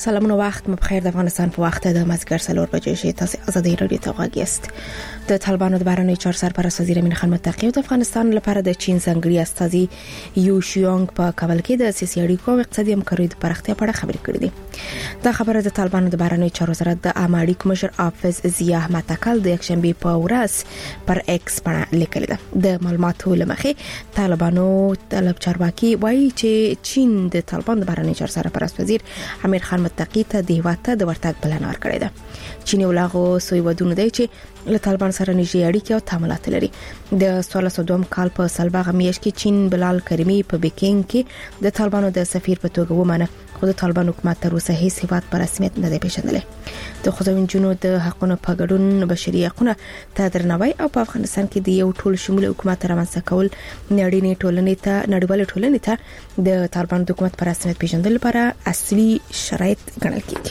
سلامونه وخت مو بخیر. د افغانستان په وخت د مازیګر 4 بجې شي. تاسو ازادي رادیو ته غواړئ. د طالبانو د بهرنی چارو سرپرست وزیر امین خان متقی د افغانستان لپاره د چین څنګهري استاذي یو شیونګ په کابل کې د سیاسي اړیکو او اقتصادي همکارۍ د پراختیا په اړه خبرې کړې دي. دا خبره د طالبانو د بهرنی چارو وزارت د عامه اړیکو مشر حافظ ضیا احمد تکل د یکشنبه په ورځ پر ایکس باندې لیکل ده. د معلوماتو لمخې طالبانو طلب چارواکي وایي چې چین د طالبانو د بهرنی چارو سرپرست وزیر امین خان متقی ته د هیواته د ورتګ بلنه ورکړې ده. چین ولاغو سوی ودونه دی چې له طالبان سره نږدې اړیکې او تعاملات لري. د 1602 کال په سلباغ میاشت کې چین بلال کریمی په بیکینګ کې د طالبانو د سفیر په توګه ومانه، خو د طالبان حکومت تر اوسه هیڅ هیواد په رسمیت نه دی پیژندلی. د خوځونجونو د حقونو په ګډون بشري حقوقو ته درناوی او په افغانستان کې د یو ټول شمول حکومت رامنځته کول نړیوالې ټولنې ته د طالبان د حکومت په رسمیت پیژندل لپاره اصلي شرایط ګڼل کېږي.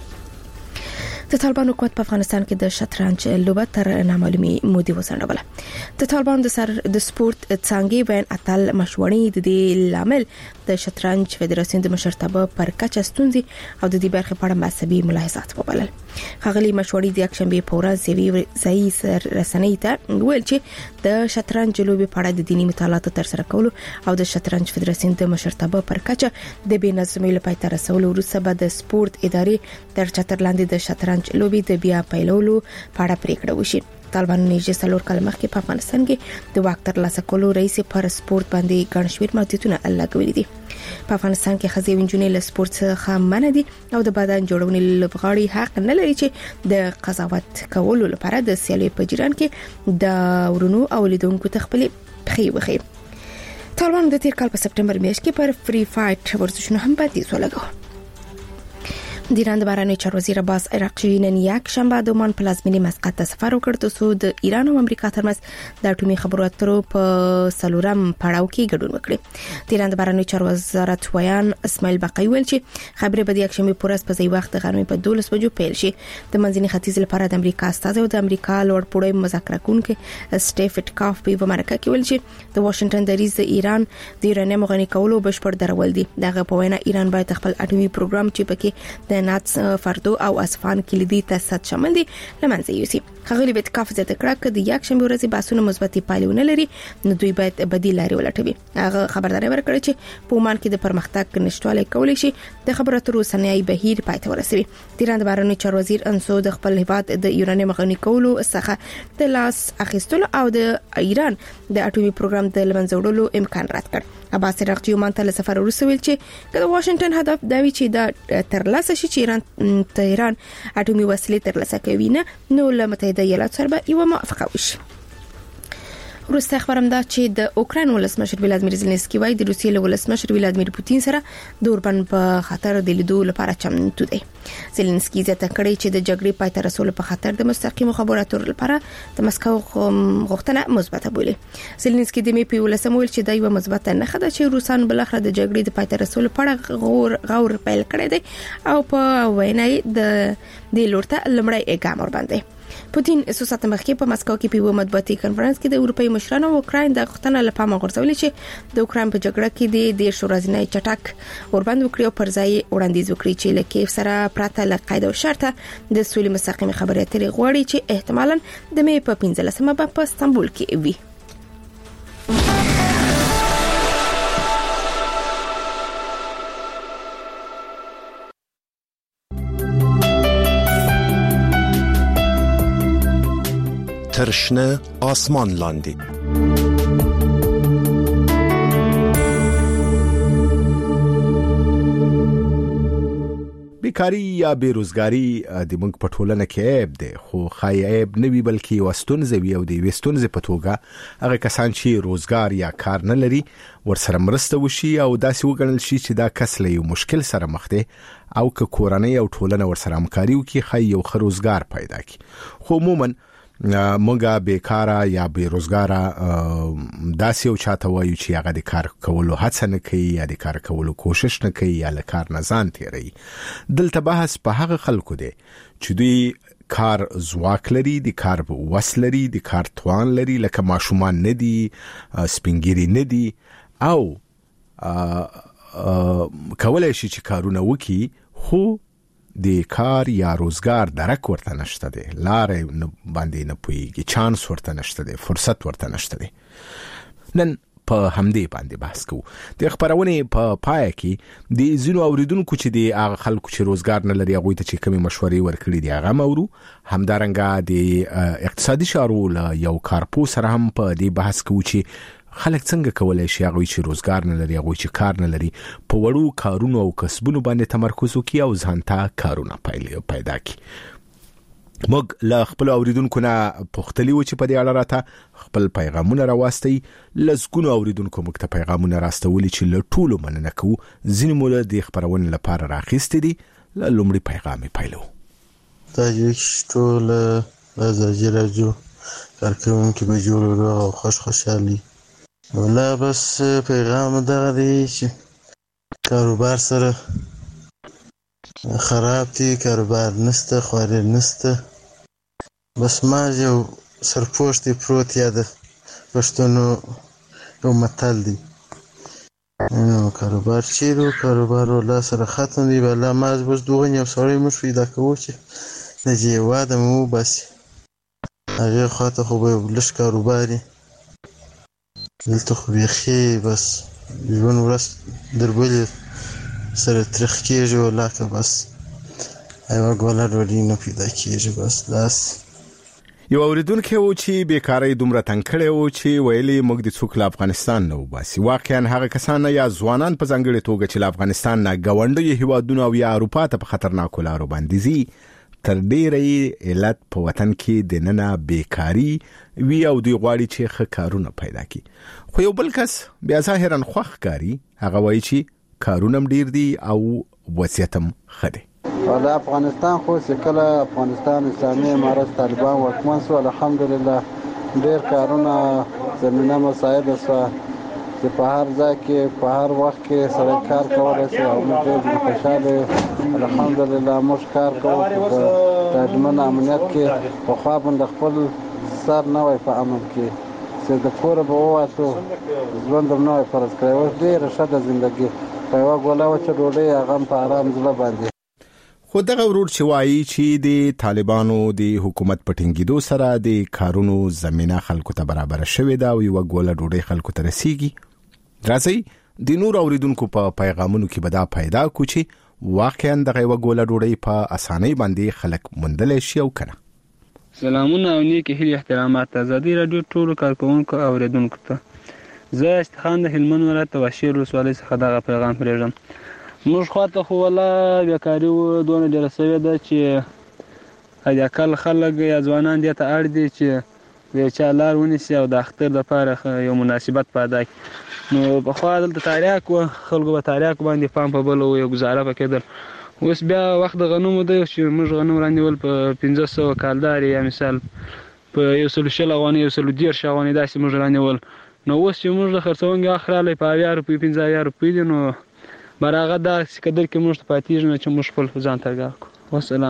د طالبان حکومت په افغانستان کې د شطرنج لوبه تر نامعلومې مودې وسنډوله. د طالبان د سپورت څنګه وین اتل مشورې د دې لامل د شطرنج فدراسیون د مشرتابه پر کچه ستونزې او د دې برخې په اړه مذهبي ملاحظات وبلل. خغلی مشورې د یکشنبه په ورځ ځای سر رسنۍ ته ویل چې د شطرنج لوبې په اړه د دینی مطالعات ترسره کول او د شطرنج فدراسیون د مشرتابه پر کچه د بېنظمۍ لپاره تر رسولو وروسته به د سپورت ادارې تر چتر لاندې د شطرنج لوبې د بیا پیلولو په اړه پریکړه وشي. طالبان نږدې 4 کال مخکې په افغانستان کې د واک ترلاسه کولو رئیس پر سپورت باندې ګڼ شمېر محدودیتونه لګولي دي. په افغانستان کې ښځې او نجونې له سپورت څخه منع دي او د بدن جوړونې لوبغاړي حق نه لري چې د قضاوت کولو لپاره د سیالۍ په جریان کې د ورونو او لیدونکو ته خپل پخې وخی. طالبان د تیر کال په سپټمبر میاشت کې پر فری فایټ ورزشونه هم بندیز ولګاوه. د ایران د بهرنی چارو وزیر عباس عراقچی نن یک شنبه د عمان پلازمینې مسقط ته سفر وکړ ترڅو د ایران او امریکا ترمنځ د اټومي خبرو اترو په سلورم پړاو کې ګډون وکړي. د ایران د بهرنی چارو وزارت ویان اسماعیل بقای ویل چې خبرې به د یکشنبه په ورځ په ځای وخت د غرمې په 12 بجو پیل شي. د منځني ختیځ لپاره د امریکا استاذ او د امریکا لوړپوړی مذاکره کوونکي سټیف ټکاف په امریکا کې ویل چې د واشنگټن دریځ د ایران د یورانیم غني کولو بشپړ درول دي. دغه په وینا ایران باید خپل اټومي پروګرام چې پکې د ناتس فردو او اصفهان کلیدي تاسیسات شامل دي لمنځه یوسي. خغلی بیت کاف زده کړه چې د یکشنبه ورځ باسونه مثبتې پایلونه لري، نو دوی باید بدیل لارې ولټوي. هغه خبرداري ورکړه چې په عمان کې د پرمختګ نشټوالی کولی شي د خبرو اترو صنایع بهیر پای ته ورسوي. د ایران د بهرنی چارو وزیر انسو د خپل هیواد د یورانیم غني کولو څخه د لاس اخیستلو او د ایران د اټومي پروګرام د لمنځه وړلو امکان رد کړ. عباس عراقچی عمان ته سفر وروسته چې د واشنگټن هدف دا وی چې د ترلاسه شي چې ایران اټومي وسلې ترلاسه کوي نه نو له متحده ایالاتو سره به یو موافقه وشي. روسي خبرم دا چې د اوکراین ولسمشر ولادیمیر زيلنسکي وايي د روسیې له ولسمشر ولادیمیر پوتین سره د اوربن په خطر د لیدو لپاره چمتو دی. زيلنسکي زیاته کړی چې د جګړې پای ته رسول په خطر د مستقیم خبرو اترو لپاره د مسکو غوښتنه مثبته بولی. زيلنسکي د می پی ولسم ویل چې دا یو مثبته نه خده چې روسان بل اخر د جګړې د پای ته رسول لپاره غور پیل کړی دی او په وینای د لورته لمړی اقدام ور باندې. پوتین اساسات مخکې په مسکو کې په مطبوعاتي کانفرنس کې د اروپאי مشرانو اوکراین د غوښتنه لپاره غورځولې چې د اوکراین په جګړه کې د شورازنۍ چټک اوربند وکړي او پر ځای وړاندیز وکړي چې له کیف سره پراته له قاعده او شرطه د سولې مستقیم خبرې اترې غوړي چې احتمالاً د می په 15مه په استانبول کې وي. ترشنه آسمان لاندې بیکاری یا بیروزګاری د موږ په ټولنه کې عیب دی، خو خای عیب نه وی بلکې واستونځ وی او د وستونځ په توګه هغه کسان چې روزګار یا کار نه لري ورسره مرسته وشي او داسې وګڼل شي چې دا کس له یو مشکل سره مخ دی او که کورنۍ او ټولنه ورسره همکاري وکړي خای یو روزګار پیدا کړي. خو عموما مونږه بیکاره یا بیروزګاره داسې او چاته وایو چې هغه د کار کولو هڅه نه کوي یا د کار کولو کوشش نه کوي یا له کار نه ځان تیروي. دلته بحث په هغه خلکو دی چې دوی کار زواک لري، د کار وس لري، د کار توان لري، لکه ماشومان نه دي، سپینګيري نه دي او کولای شي چې کارونه وکړي خو د کار یا روزګار درک ورته نشته دی، لارې باندې نه پوهیږي، چانس ورته نشته دی، فرصت ورته نشته دی. نن په همدې باندې بحث کوو. د خبرونې په پای کې د ځینو اوریدونکو چې د هغه خلکو چې روزګار نه لري هغوی ته چې کومې مشورې ورکړي دي هغه مورو، همدارنګه د اقتصادي چارو له یو کارپوه سره هم په دې بحث کوو چې خلک څنګه کولای شي هغوی چې روزګار نه لري، هغوی چې کار نه لري، په وړو کارونو او کسبونو باندې تمرکز وکړي او ځان ته کارونه پیدا کړي. موږ له خپل اوریدونکو نه پوښتلي و چې په دې اړه راته خپل پیغامونه راواستئ. لږ اوریدونکو موږ ته پیغامونه راستولي چې له ټولو مننه کوو. ځینې مو له دې خبرونې لپاره راخیستې دي. له لومړي پیغام یې پیلوو. دا چې ټول ازادي راډیو کارکوونکي به جوړ او خوشحالي. ولا بس پیغام دغه دی چې کاروبار سره خراب دی، کاروبار نسته، خواري نسته. بس ما یو سرپوښ دی پروت یا د پښتنو یو متل دی، نو کاروبار چیرې کاروبار ولا سره ختم دی. ولا ما بس دوه یو سړی موږ پیدا کوو چې د دې واده مو بس هغه خاطر خو به لږ کاروباري دلته خو بیخي بس ژوند ورځ دربلې سره ترخ کېږي، ولا که بس یوه ګوله ډوډۍ نه پیدا کېږي. بس داسې یو اوریدونکی و چې بیکارۍ دومره تنګ کړی و چې ویلي موږ د څوک له افغانستان نه وباسي. واقعا هغه کسان یا ځوانان په ځانګړې توګه چې له افغانستان نه ګاونډیو هیوادونو او یا اروپا ته په خطرناکو لارو باندې ځي، تر ډیره علت په وطن کې د ننه بیکاری وی او دوی غواړي چې ښه کارونه پیدا کړي. خو یو بل کس بیا ظاهرا خوښ کاری، هغه وایي چې کارونه ډیر دي او وضعیت هم ښه دی. ولا افغانستان خو چې کله افغانستان اسلامي امارت طالبان واکمن شو، الحمدلله ډیر کارونه زمینه مساعد شوه چې په هر ځای کې په هر وخت کې سړی کار کولی شي او موږ ډېر خوشحاله یو. الحمدلله موږ کار کوو په ډاډمن امنیت کې. پخوا به د خپل سر نه وای په امن کې چې د کوره به ووتو، ژوند هم نه وای فرض کړی. اوس ډېره ښه ده زندګي، په یوه ګوله وچه ډوډۍ هغه هم په ارام زړه باندې. خو دغه ورور چې وایي چې د طالبانو د حکومت په ټینګېدو سره د کارونو زمینه خلکو ته برابر شوې ده او یوه ګوله ډوډۍ خلکو ته رسیږي. راځئ د نور اوریدونکو په پیغامونو کې به دا پیدا کړو چې واقعا دغه یوه ګوله ډوډۍ په اسانۍ باندې خلک موندلی شي او که نه. سلامونه او نیک هیلې احترامات ازادي راډیو ټولو کارکوونکو او اوریدونکو ته. زه اشتخان د هلمند ولایت واشیر ولسوالۍ څخه دغه پیغام پرېږدم. موږ خواته خو والله بیکاري دونه ډېره سوې ده چې حداقل خلک یا ځوانان دې ته اړ دي چې د چا لار ونیسي او د اختر دپاره یو مناسبت پیدا کړي. نو پخوا دلته تاریاک وه، خلکو به تاریاک باندې پام په بل یو ګزاره په کېدل. اوس بیا وخت د غنمو دی چې موږ غنم رانیول په 1500 کالدارې یا مثال په 140 افغانۍ 130 افغانۍ داسې موږ رانیول. نو اوس چې موږ د خرڅونکي اخ رالی په 80 روپۍ 50 روپۍ دي، نو برغه داسې قدر کې موږ ته پاتېږي نه چې موږ خپل ځان ترګار کړو. والسلام.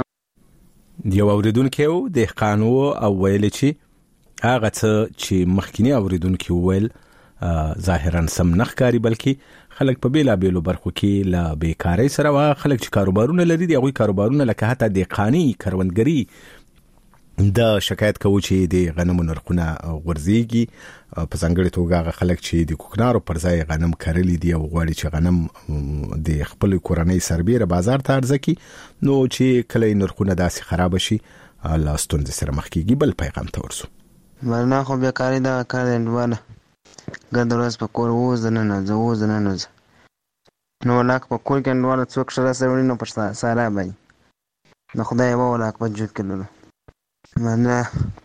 یو اوریدونکی و دهقان و او ویل چې هغه څه چې مخکینی اوریدونکی ویل ظاهرا سم نه ښکاري، بلکې خلک په بیلابیلو برخو کې له بیکارۍ سره و خلک چې کاروبارونه لري د هغوی کاروبارونه لکه حتی دهقاني کروندګري د شکایت کوو چې د غنمو نرخونه غورځېږي. په ځانګړې توګه هغه خلک چې د کوکنارو پر ځای غنم کرلی دي او غواړي چې غنم د خپل کورنۍ سربیره بازار ته عرضه کړي، نو چې کله نرخونه داسې خراب شي له ستونزې سره مخ کېږي. بل پیغام ته ورسو. مرنا خو بیکاري دا کار دی انډواله ګرد ورځ په کور اوس دننه زه اوس دننه زه نو ولاک په کور کې انډواله څوک ښه راسره وړي نو په سارا باندې د خدای یوه ولاک په جوت کړلو مرنا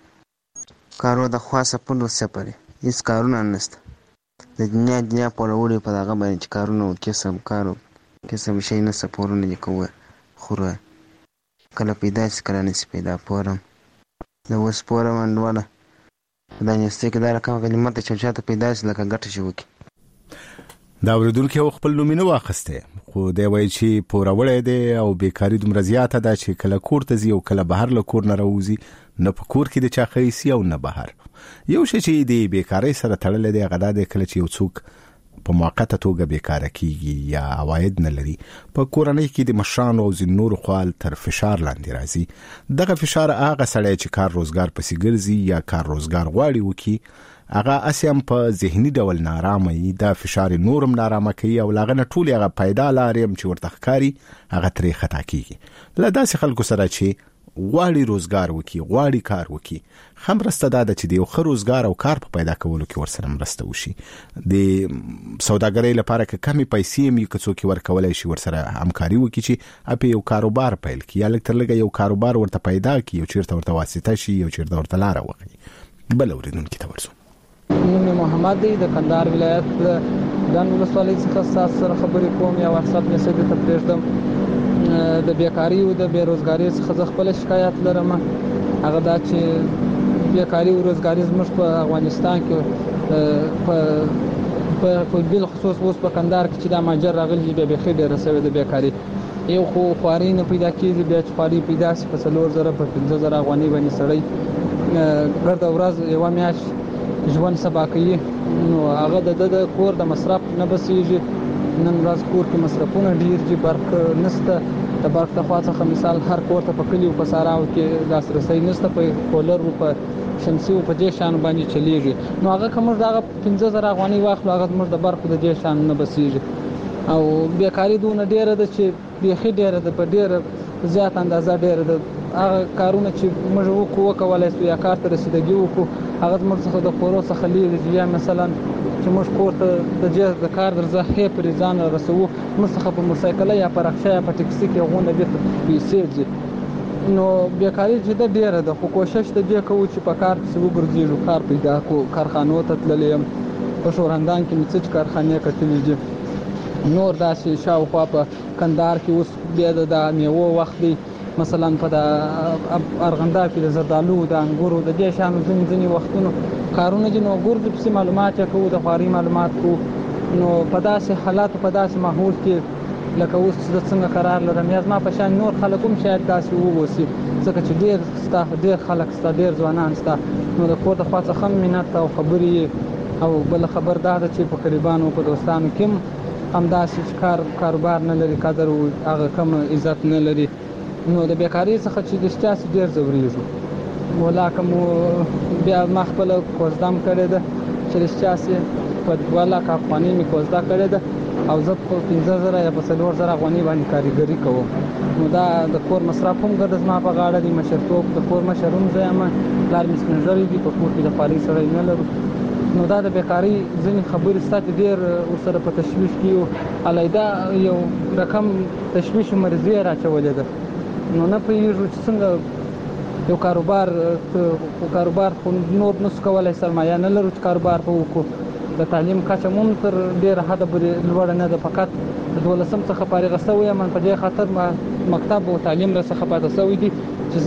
کارو د خوا سپون سپري هېڅ کارونه نشته د دنیا پوړوړي په دغه باندې چې کارونه کسب کارو کسب شی نشته پورونه دې کوه خوره کله پیدا شي کله نشي پیدا پورم زه اوس پورم انډواله په دانیستۍ کې دا رقم غنیمت دی چې چاته پیدا شي لکه ګټه شي وکړي. دا اوریدونکی خپل نوم یې نه واخیستی، خو دی وایي چې پوروړی دی او بیکاري دومره زیاته ده چې کله کور ته ځي او کله بهر له کور نه راوځي، نه په کور کې د چا ښه ایسي او نه بهر. یو شی چې د بیکارۍ سره تړلی دی هغه دا دی کله چې یو څوک په موقته توګه بیکاره کیږي یا عواید نه لري په کورنۍ کې د مشرانو او نور خپل تر فشار لاندې راځي دغه فشار هغه سړی چې کار روزګار پسې ګرځي یا کار روزګار غواړي وکي هغه اسیم په ذهني ډول نارامي دا فشار نورم نارامه کوي او لاغنه ټول هغه پیدا لاریم چې ورته ښکاری هغه ترې خطا کیږي له داسې خلکو سره چې غواړي روزګار وکي غواړي کار وکي هم رسته ده چې د یو ښه روزګار او کار په پیدا کولو کې ورسره مرسته وشي د سوداګرۍ لپاره که کمی پیسې می کڅو کې ورکولای شي ورسره همکاري وکي چې اپ یو کاروبار پیل کړي یا لکه لږه یو کاروبار ورته پیدا کړي او چیرته ورته واسطه شي او چیرته ورته لار وکړي بل اوریدونکو ته ورسو نوم محمد دی د کندهار ولایت د ولسوالۍ څخه تاسو سره خبرې کوم یا واتساپ میسج ته پرېږدم د بیکاری او د بیروزګاری څخه خپل شکایت لرم هغه دا چې بیکاری او روزګاری زموږ په افغانستان کې په بل خصوص اوس په کندهار کې چې دا ماجر راغلی به بخیر ډېر رسوي د بیکاری یو خو خواري نه پیدا کیږي بیا چې خواري پیدا شي په 4000 په 15000 افغاني باندې سړی ګرد ورځ یو میاشت ژوند سبا کوي نو هغه د کور د مصرف نه بسیږي نن ورځ کور کې مصرفونه ډیر دي برق نشته د برق د خوا څخه مثال هر کور ته په کلیو په ساراو کې لاسرسي نشته په کولر او په شمسي او په دې شان باندې چلیږي نو هغه کوم دغه 15000 افغاني واخلو هغه موږ د برق د دې شان نه بسیږي او بیکاری دونه ډیره ده چې بیخي ډیره ده په ډیره زیات اندازه ډیره ده هغه کارونه چې موږ وکولای شو یا کار ته رسیدګي وکړو هغه موږ څخه د خورو څخه لري یا مثلا چې موږ کور ته د کار درځه هې پر ځان رسو موږ څخه په موټرسایکل یا په رکشا یا په ټکسي کې غونډه به پیسې دي نو بیکاری چې د ډیره ده خو کوشش ته دې کوو چې په کار څه وګرځېږو کار پیدا کو کارخانو ته تللم په شورندان کې مڅ کارخانه کتلې دي نور داسې شاوخوا په کندهار کې اوس بیا د میوه وخت دی مثلا په د ارغنداب کې د زردالو د انګورو د دې شانو ځینې وختونو کارونه دي نو ګورځ په معلومات کوو د خواري معلومات کو نو په داسې حالات په داسې ماحول کې لکه اوس د څنګه قرار لرم یا ما په شان نور خلک هم شاید داسې ووسی ځکه چې ډیر خلک ستا ډیر ځوانان ستا نو د کور د خوا څخه مینت او خبرې او بل خبر دا ده چې په قریبانو په دوستانو کې هم داسې کاروبار نه لري قدر او هغه کم عزت نه لري نو د بیکاری څخه چې د سیاست ډیر ضروري ولا کوم بیا ما خپل کوزدام کړی ده چې سیاست په ولا کا افغاني می کوزدا کړی ده او زه په 15000 یا په 4000 افغاني باندې کاریګری کوم نو دا د کور مصرف هم ګرځم ما په غاړه دي مشرتوب د کور مشروم زما لار مسنجري دي په کور کې د خالي سره نه لرو نو دا د بیکاری ځینې خبرې ستاسو ډیر ورسره په تشویش کې علایدا یو رقم تشویش مرزي راچولې ده نو نه پیږو چې څنګه یو کاروبار خو نور نس کولای سرمایه نه لرو چې کاروبار په وکړو د تعلیم کچه مون تر ډیره حد پورې لوړ نه ده فقط د 12 څخه فارغ شوی من په دې خاطر ما مکتب او تعلیم را څخه پاتې شوی دي چې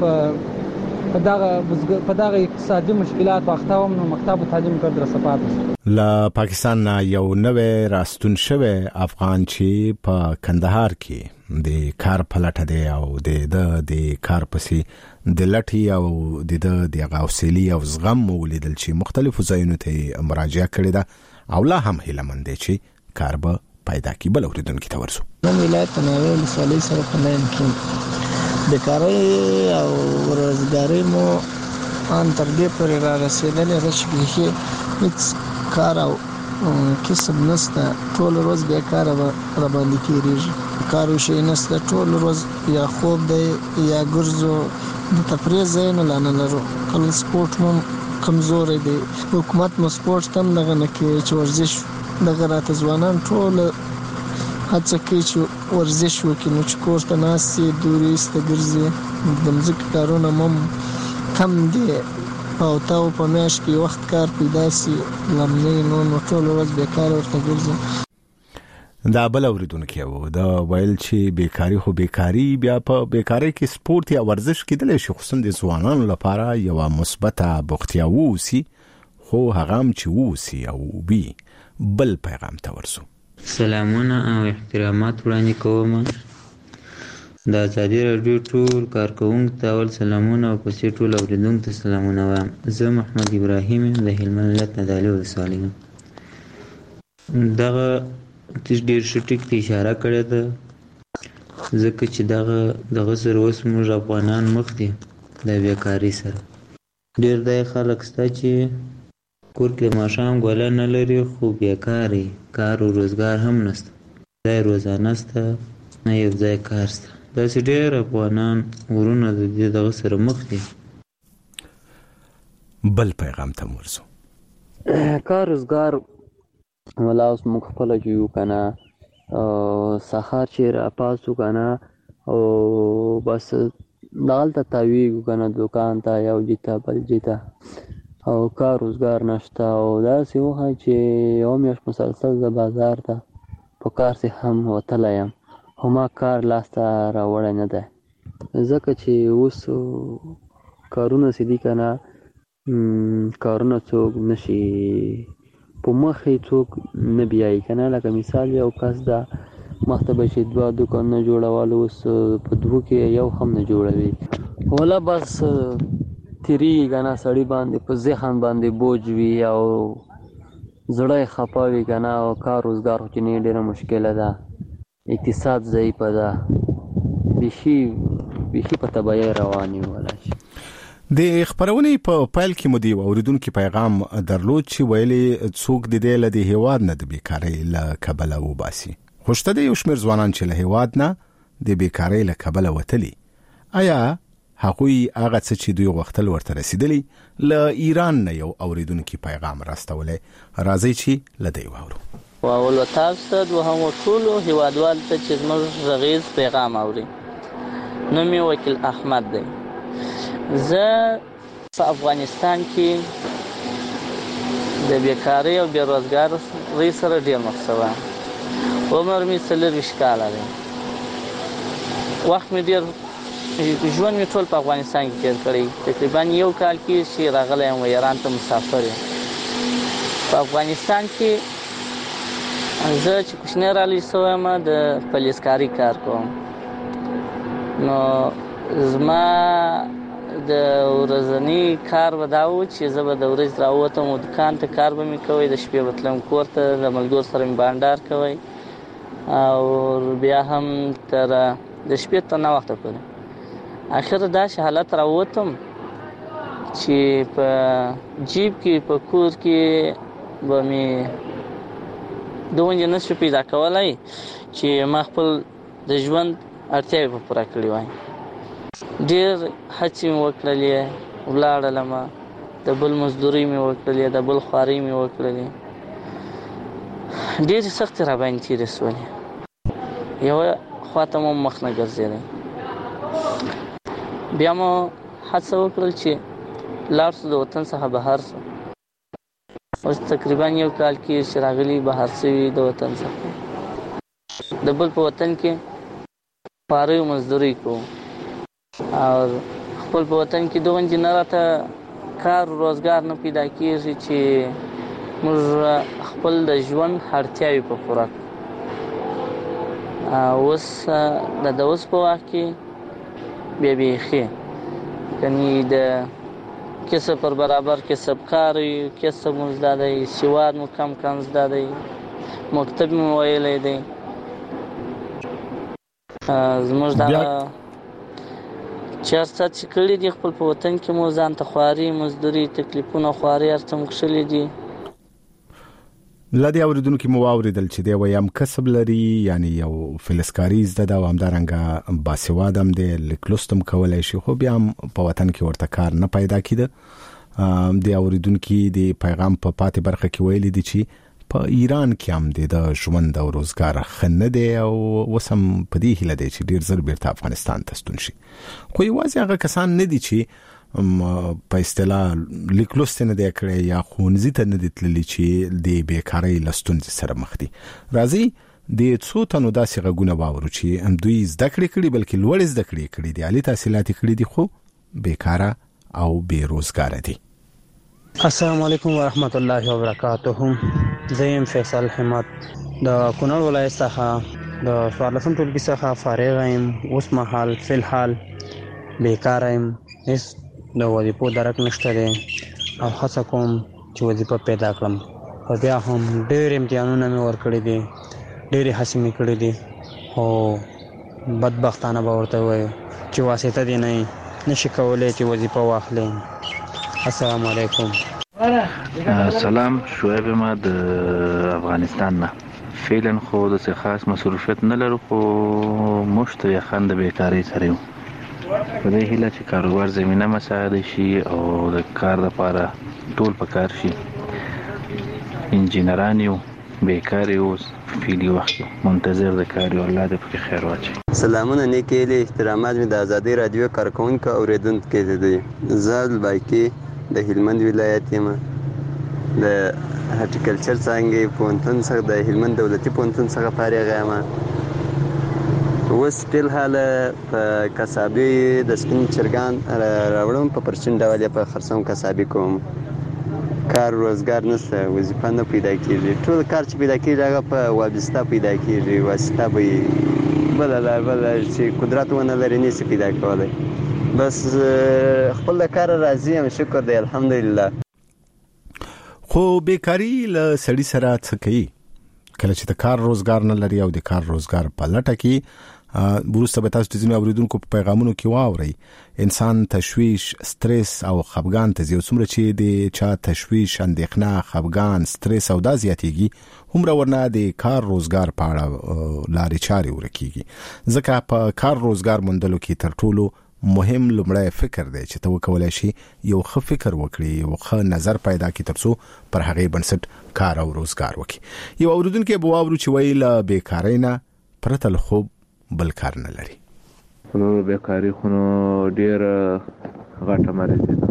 زه په دغه اقتصادي مشکلات واختوم نو مکتب او تعلیم کړ در سپاتم لا پاکستان نه یو نوې راستون شوی افغان چې په کندهار کې د کار پلټه دی او د کار پسې د لټي او د غوسلی او زغم ولیدل چې مختلفو ځایونو ته مراجعه کړې ده او لا هم هیله مند دي چې کار به پیدا کی بل اوریدونکو ته ورسو نو ولایت نه ولسوالۍ سره په نن کې بیکاری او روزګاری مو ان تر دې پورې را رسیدلې راشي هیڅ کار او کسب نسته ټول ورځ بیکاره را باندې کېږي کار وشي نسته ټول ورځ یا خوب دی یا ګرځو د تفریح ځای نه لرو کله سپورت مو کمزوري دی حکومت مو سپورت تم دغه نه کوي چې ورزش دغه راته ځوانان ټول هڅه کوي چې ورزش وکړي نو چې کور ته ناستي دوري ستګرځي د مځکې کارونه مم کم دي او تاو په میاشت کې وخت کار پیدا سي لمنې نو ټول ورځ بیکار ورته ګرځي دا بل اوریدونکو وو دا ویل چې بیکاری خو بیکاری بیا په بیکاری کې سپورت یا ورزش کېدل شي خصوصا د ځوانانو لپاره یو مثبته بوختیا ووسی خو هغه هم چې ووسی او بي بل پیغام ته ورسو سلامونه او احترامات وړاندې کوم د ازادي راډیو ټول کارکونکو ته ول سلامونه او پسې ټول اوریدونکو ته سلامونه وایم زه محمد ابراهیم د هلمند ولایت نه د علي ولسوالۍ دغه ډېر ښه ټیک ته اشاره کړې ده، ځکه چې دغه سره اوس موږ افغانان مخ دي د بیکاري سره. ډېر دای خلک شته چې کور کې ماښام ګوله نه لري خو بیکار یې، کار او روزګار هم نشته، ځای روزانه شته نه یو ځای کار شته. داسې ډېر افغانان ورونه د دغه سره مخ دي. بل پیغام ته ورسو. کار روزګار ولا اوس موږ خپله چې یو که نه سهار چې راپاڅو که نه او بس دغلته تاویږو که نه دوکان ته یو ځای ته بل ځای ته او کار روزګار نشته او داسې وښایي چې یوه میاشت مسلسل زه بازار ته په کار چې هم وتلی یم خو ما کار لاسته راوړی نه دی، ځکه چې اوس کارونه چې دي که نه کارونه څوک نشي په مخې څوک نه بیایي که نه. لکه مثال یو کس ده مخته به چې 2 دوکانونه جوړول اوس په 2 کې یو هم نه جوړوي، ولا بس تیریږي که نه سړي باندې په ذهن باندې بوج وي او زړه یې خفه وي که نه او کار روزګار خو چې نه ډېره مشکله ده، اقتصاد ضعیفه ده، بیخي په تباهۍ روان یو. ولی د خبرونې په پیل کې مو دی اوریدونکو پیغام درلود چې ویلي څوک د دې له هیواد نه د بیکارۍ له کبله وباسي. خوشته د یو شمېر ځوانان چې له هیواد نه د بیکارۍ له کبله وتلي، آیا هغوی هغه څه چې دوی غوښتل ورته رسیدلی؟ له ایران نه یو اوریدونکو پیغام راستولی، راځي چې له دوی واورو. اول تاسو ته دوهم ټولو هیوادوالو ته چې زموږ غږیز پیغام اوري. نوم یې وکیل احمد دی. زه په افغانستان کې د بیکارۍ او بیروزګارۍ سره ډېر مخ شوی یم. عمر مې 24 کاله دی. وخت مې ډېر ژوند مې ټول په افغانستان کې تېر کړی. تقریبا 1 کال کې چې راغلی یم ایران ته مسافر یم. په افغانستان کې زه چې کوچنی رالی شوی یم د پولیسکاري کار کوم. نو زما د ورځني کار به دا و چې زه به د ورځې راووتم او دوکان ته کار به مې کوی، د شپې به تلم کور ته، د ملګرو سره مې بانډار کوی او بیا هم تر د شپې تر ناوخته پورې. اخر داسې حالت راووتم چې په جیب کې په کور کې به مې دومره نشو پیدا کولی چې ما خپل د ژوند اړتیاوې به پوره کړې وای. ډېر هڅې مې وکړلې، ولاړلم، د بل مزدورۍ مې وکړلې، د بل خوارۍ مې وکړلې، ډېرې سختې را باندې تېرې شولې. یوه خواته مو مخ نه ګرځېدی. بیا مو هڅه وکړل چې لاړ شو، د وطن څخه بهر شو. اوس تقریبا 1 کال کې چې راغلي بهر شوي د وطن څخه، د بل په وطن کې خوارۍ او مزدورۍ کوو او خپل په وطن کې دومره نه راته کار روزګار نه پیدا کېږي چې موږ خپل د ژوند اړتیاوې په پوره کړو. اوس د اوس په وخت کې بیا بیخي یعنې د کسب پر برابر کسب کار وي، کسب مو زده دی، سواد مو کم زده دی، مکتب مو ویلی دی. زموږ دغه چار سات چې کړي دي خپل په وطن کې مو ځان ته خواري، مزدوري، تکلیفونه، خواري هر څه مو کښلي دي. لدې اوریدونکو مو واوریدل چې دی وایم کسب لري، یعنی یو فلسکاري زده دا او همدارنګه باسواد هم دی، لیک لوستم کولای شي، خو بیا هم په وطن کې ورته کار نه پیدا کیده. د اوریدونکو د پیغام په پاتې برخه کې ویلي دي چې په ایران کې هم د ژوند او روزګار خنه دی او وسم په دې هیله دی چې ډیر زر بیرته افغانستان ته ستون شي. خو یوازې هغه کسان نه دي چې په اصطلاح لیک لوست نه دی کړی یا ښوونځي ته نه دي تللي چې د بیکارۍ له ستونزې سره مخ دي. راځي د څو تنو داسې غږونه واورو چې هم دوی زده کړې کړي بلکې لوړې زده کړې کړي دي، عالي تحصیلات کړي دي خو بیکاره او بې روزګاره دي. السلام علیکم ورحمت الله وبرکاته. زیم فیصل حمد د کونړ ولایت څخه د 14 ټولګي څخه فارغ یم. اوس مهال فلحال بیکار یم، هیڅ د وظیفو درک نشته دی او هڅه کوم چې وظیفه پیدا کړم. خو بیا هم ډېر امتحانونه مې ورکړي دي، ډېرې هڅې مې کړې دي، خو بدبختانه به ورته ووایو چې واسطه دې نشي کولی چې وظیفه واخلې. السلام علیکم. سلام، شعیب ما د افغانستان نه. فعلا خو د څه خاص مصروفیت نه لرو، خو مشت یخن د بیکاری سره یو. په دې هیله چې کاروبار زمینه مساعد شي او د کار لپاره ټول پکار شي. انجینران یو، بیکار یو، فعلی وخت منتظر د کار یو. الله دې پکې خیر واچي. سلامونه، نیکې له احترامات مې د آزادۍ رادیو کارکونکو اوریدونکو ته دي. زه الباقي د هلمند ولایت یم، د هارټیکلچر څانګې پوهنتون څخه د هلمند دولتي پوهنتون څخه فارغ یم. اوس فی الحال په کسابي د سپین چرګان راوړم، په پرچین ډول یې په خرڅوم، کسابي کوم. کار روزګار نشته، وظیفه نه پیدا کېږي. ټول کار چې پیدا کېږي هغه په وابسته پیدا کېږي، واسطه به یې بله چې قدرت ونه لري نشي پیدا کولی. بس خپل د کار راضي یم، شکر دی، الحمدلله. خو بیکاری له سړي سره څه کوي؟ کله چې د کار روزګار نه لري او د کار روزګار په لټه کې وروسته به تاسو د ځینو اوریدونکو په پیغامونو کې واورئ انسان تشویش، استرس او خفګان ته ځي. څومره چې د چا تشویش، اندېښنه، خفګان، استرس او دا زیاتېږي، همره ورنه د کار روزګار په اړه لارې چارې ورکېږي. ځکه په کار روزګار موندلو کې تر ټولو مهم لومړی فکر دی چې ته وکولای شي یو ښه فکر وکړي، یو ښه نظر پیدا کړي ترڅو پر هغه بنسټ کار او روزګار وکړي. یو اوریدونکو به واورو چې وایي له بیکارۍ نه پرته له خوب بل کار نه لري. نو بیکاری خو ډیر غټه مرزه ده.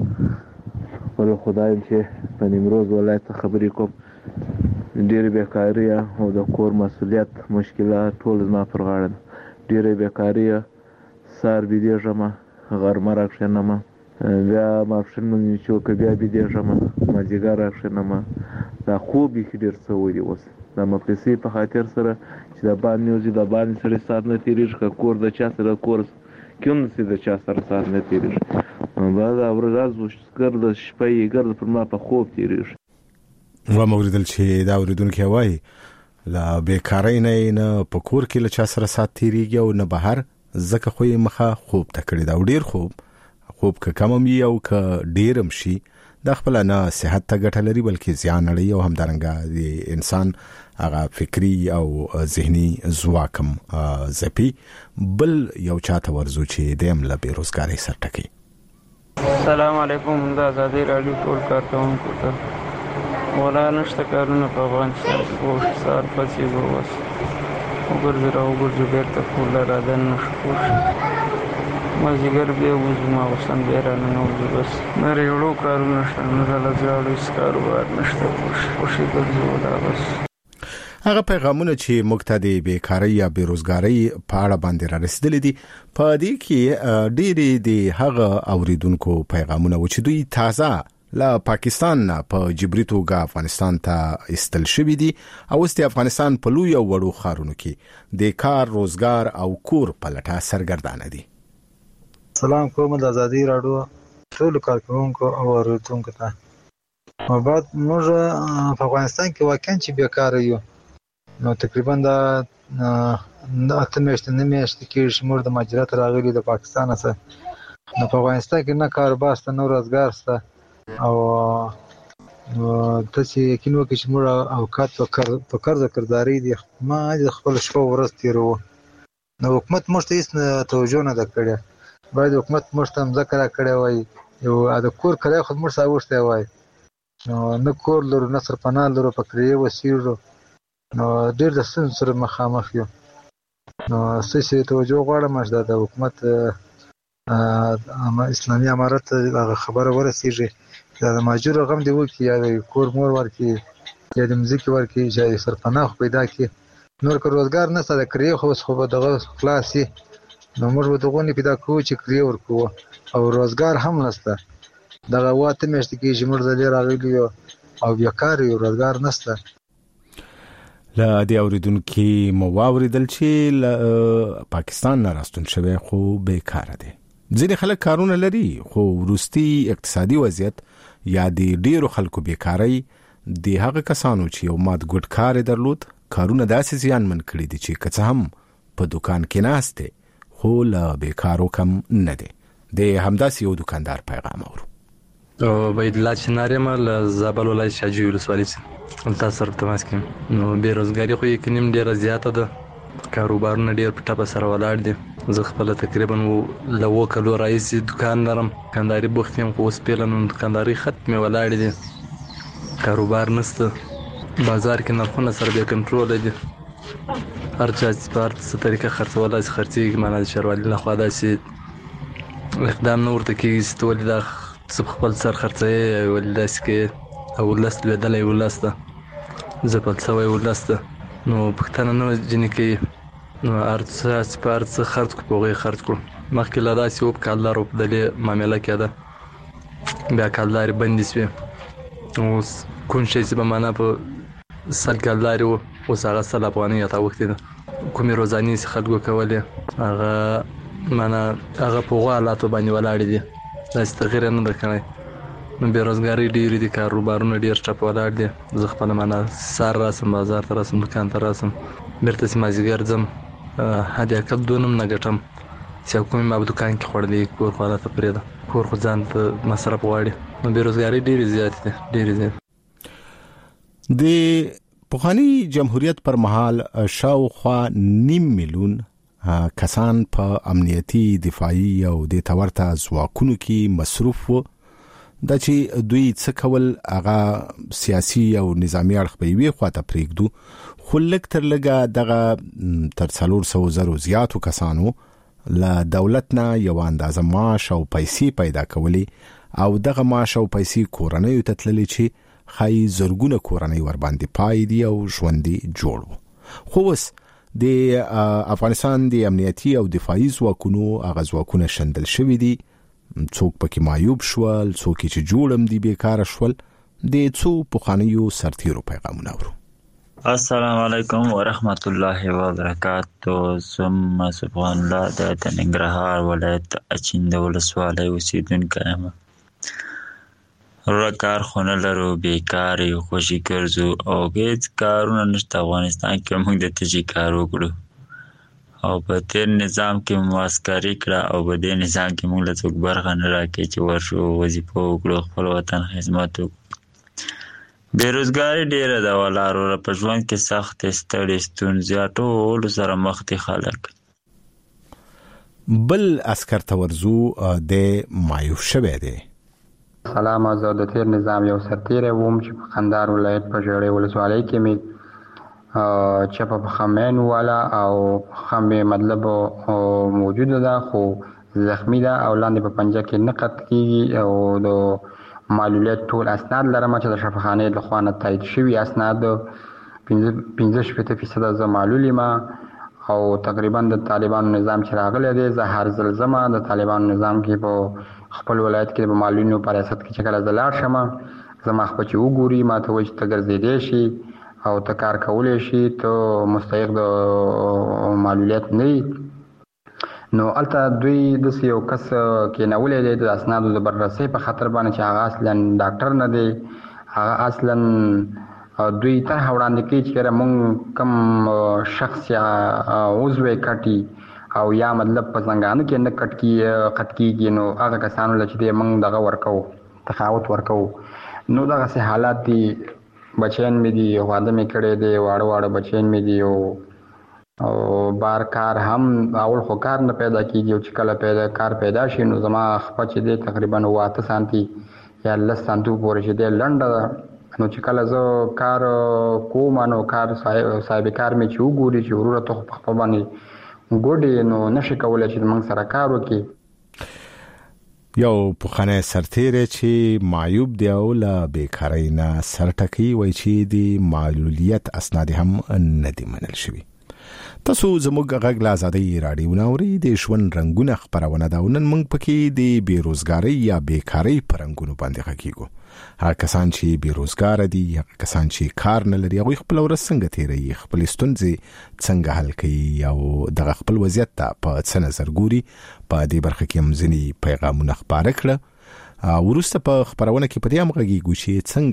ولې خدای چې په نیمروز ولایت خبرې کوم، ډیر بیکاری او د کور مسؤلیت مشکلات ټول زما پر غاړه. ډیر بیکاری سار بيدېږم، غرمه راکښېنم، بیا ماپښین مې چوک بیا بيدېږم، مازدیګر راکښېنم. دا خوب یې ډېر سوی دی. اوس د مفلسۍ په خاطر سره چې د باندې وځي، د باندې سړی ساعت نه تېرېږي، که کور د چا سره کور کې هم د چا سره ساعت نه تېرېږي. بعد ورځ ګرد شپه یې ګرد پر ما په خوب تېرېږي. ومه اوریدل چې دا اوریدونکی وایي له بیکارۍ نه په کور کې له چا سره ساعت تېرېږي او نه بهر، ځکه خو یې مخه خوب ته کړی دا. او ډېر خوب که کم هم وي او که ډېر هم شي، دا خپل نه صحت ته ګټه لري بلکې زیان اړوي او همدارنګه د انسان هغه فکری او ذهني ځواک هم ځپي. بل یو چاته ورزو چې دیم له بیروزګارۍ سره ټکي. السلام علیکم. د آزادۍ راډیو ټول کارکونکو ته ولا نشته کارونه په افغانستان کې. اوس سار پسې ووس وګرځو بیرته خپل رادن نشو مازدیګر بیا وځو، ماوسن بیا راننوځو. بس نور یو کارونه نشته، نه زړه هیڅ کاروبار نشته، خوشي ګرځو. دا بس هغه پیغامونه چې موږ ته د بیکاری یا بیروزګاری په اړه باندې را رسیدلې دي، په دې کې ډېری د هغه اوریدونکو پیغامونه و چې دوی تازه لا پاکستان نه په جبري توګه افغانستان ته استل شوي دي او اوس د افغانستان په لوی او وړو ښارونو کې د کار، روزګار او کور په لټه سرګردانه دي. سلام کوم د آزادۍ راډیو ټول کارکونکو او اوریدونکو ته. بعد موږ په افغانستان کې واقعا چې بیکار یو، نو تقریبا دا 8 میاشتې نه میاشتې کې چې موږ د مهاجرت راغلي د پاکستان څخه. نو په افغانستان کې نه کاروبار شته، نه روزګار شته، او ته چې یقین وکړې چې موږ اوقات په قرض او قرضدارۍ دي، ما خپل شپه ورځ تېروو. نو حکومت موږ ته هېڅ توجه نه ده کړې. باید حکومت موږ ته مځکه راکړې وای، یو د کور کرایه خو موږ ته اوښتی وای. نو نه کور لرو، نه سرپناه لرو، په کرایه اوسېږو. نو ډېر د ستونزو سره مخامخ یو. نو ستاسې توجه غواړم چې دا د حکومت اسلامي امارت هغه خبره ورسېږي، دا د مهاجرو غم دې وکړي، یا د کور مور ورکړي، یا د مځکې ورکړي، یا د سرپناه خو پیدا کړي. نور که روزګار نشته، د کرایې خو به دغه خلاص شي. نو موږ به دغه نه پیدا کوو چې کرایه ورکوو، او روزګار هم نشته. دغه 8 میاشتې کې چې موږ دلې راغلي یو او بیکار یو، روزګار نشته. له دې اوریدونکو مو واوریدل چې پاکستان نه راستون شوی خو بیکاره دي. ځینې خلک کارونه لري خو وروستي اقتصادي وضعیت یا د ډیرو خلکو بیکاری د هغه کسانو چې یو مات ګډ کار درلود کارونه داسې زیانمن کړي دي چې که څه هم په دکان کې ناسته خو له بیکارو کم نه دی. د همداسې یو دکاندار پیغام اورو. باید لا چنارې ما له زابل ولایت شاجوی ولسوالۍ تاسو سره تماس کوم. نو بیروزګاري خو یې کنیم ډیره زیاته ده، کاروبارونه ډیر په ټاپه سره ولاړ دي. زه خپل تقریبا له 2 کالو راهیسې دکان لرم، دکانداري بوخت یم، خو اوس پیله نو دکانداري ختمې ولاړې دي، کاروبار نشته، بازار کې نرخونه سره بې کنټروله دي، هر چا چې په هر څه طریقه خرڅولی چې خرڅېږي، معنا د ښاروالي لخوا داسې اقدام نه ورته کېږي چې ته ولې دا څه په خپل سر خرڅوې، ولې داسې کوې، او ولس لوېدلی ولس ده، ځپل شوی ولس ده، نو پوښتنه نه ځینې کوي. نو هر څه چې په هر څه خرڅ کړو په هغې خرڅ کړو. مخکې له داسې و په کالدارو په دلې معامله کېده، بیا کالدارې بندې شوې. اوس کوم شی چې به معنا په 100 کالدارې و اوس هغه 100 افغانۍ راته اوښتې ده. کومې روزانې چې خلکو کولې هغه معنا هغه په هغو حالاتو باندې ولاړې دي، داسې تغیر یې نه ده کړی. نو بېروزګارۍ ډېرې دي، کاروبارونه ډېر ټپ ولاړ دي. زه خپله معنا سهار راسم بازار ته راسم دکان ته راسم، بېرته چې مازدیګر ځم حد اقل 2 نه ګټم چې کومې ما په دکان کې خوړلې، کور خو حالته پرېږده، کور خو ځان ته مصرف غواړي. نو بېروزګارۍ ډېرې زیاتې دي، ډېرې زیاتې. د پخواني جمهوریت پر مهال شاوخوا 9 میلیون کسان په امنیتي، دفاعي او د تورته ځواکونو کې مصروف وو. دا چې دوی څه کول هغه سیاسي او نظامی اړخ په یوې خواته پرېږدو، خو لږ تر لږه دغه تر 400,000 زیاتو کسانو له دولت نه یو اندازه معاش او پیسې پیدا کولې، او دغه معاش او پیسې کورنیو ته تللې چې ښایي زرګونه کورنۍ ورباندې پای دي او ژوندي جوړ وو. خو اوس د افغانستان د امنیتي او دفاعي ځواکونو هغه ځواکونه شندل شوي دي، څوک پکې معیوب شول، څوک چې جوړم دي بیکاره شول. د څو پخوانیو سرتیرو پیغامونه اورو. السلام علیکم ورحمت الله وبرکاتہ. زم سبحان الله د ننګرهار ولایت اچین د ولسوالۍ اوسیدونکی یم. کار خو نه لرو، بیکار یو، خوشي ګرځو او هېڅ کارونه نشته. افغانستان کې موږ د تجي کار وکړو او په تیر نظام کې معسکري کړه او په دې نظام کې موږ له څوک برخه نه راکړي چې ورشو وظیفه وکړو، خپل وطن خدمت وکړو. بېروزګاري ډېره ده ولاړه، په ژوند کې سختې ستړې ستونزې ټولو سره مخ دي خلک. بل عسکر ته ورځو د مایوب شوی دی. سلام، زه د تیر نظام یو سرتیری وم چې په قندهار ولایت په ژړۍ ولسوالۍ کې مې چپه پښه مین والا او پښه مې مطلب موجوده ده خو زخمی ده او لاندې په پنجه کې نه قط کېږي او د معلولیت ټول اسناد لرم چې د شفاخانې له خوا نه تایید شوي اسناد 65% زه معلول یم او تقریبا د طالبانو نظام چې راغلی دی زه هر ځل ځمه د طالبانو نظام کې په خپل ولایت کې په معلولینو په ریاست کې چې کله زه لاړ شم زما خپل چې وګوري ما ته وایي چې ته ګرځېدی شي او ته کار کولی شي، ته مستحق د معلولیت نه یې. نو هلته دوی داسې یو کس کېنولی دی د اسنادو د بررسۍ په خاطر باندې چې هغه اصلا ډاکټر نه دی، هغه اصلا دوی طرحه وړاندې کوي چې یاره مونږ کم شخص یا عضو یې کټي او یا مطلب په زنګانه کې نه قط کېږي، نو هغه کسانو له چې دی مونږ دغه ورکوو، تقاعد ورکوو. نو دغسې حالات دي. بچیان مې دي، واده مې کړی دی، واړه واړه بچیان مې دي او بار کار هم اول خو کار نه پیدا کېږي او چې کله کار پیدا شي نو زما خپه چې دی تقریبا 8 سانتي یا 10 سانتو پورې چې دی لنډه ده. نو چې کله زه کار کوم نو کار صاحب کار مې چې وګوري چې وروره ته خو په خپل باندې ګوډې نو نشي کولی چې موږ سره کار وکړي. یو پخوانی سرتیری چې معیوب دی او له بیکارۍ نه سر ټکوي وایي چې د معلولیت اسناد هم نه دي منل شوي. تاسو زموږ غږ له ازادۍ راډیو نه اورئ، د ژوند رنګونه خپرونه ده او نن موږ پکې د بېروزګارۍ یا بیکارۍ په رنګونو باندې غږیږو. هغه کسان چې بېروزګاره دي، هغه کسان چې کار نه لري، هغوی خپله ورځ څنګه تېروي، خپلې ستونزې څنګه حل کوي او دغه خپل وضعیت ته په څه نظر ګوري. په دې برخه کې هم ځینې پیغامونه خپاره کړه. وروسته په خپرونه کې په دې هم غږیږو چې څنګه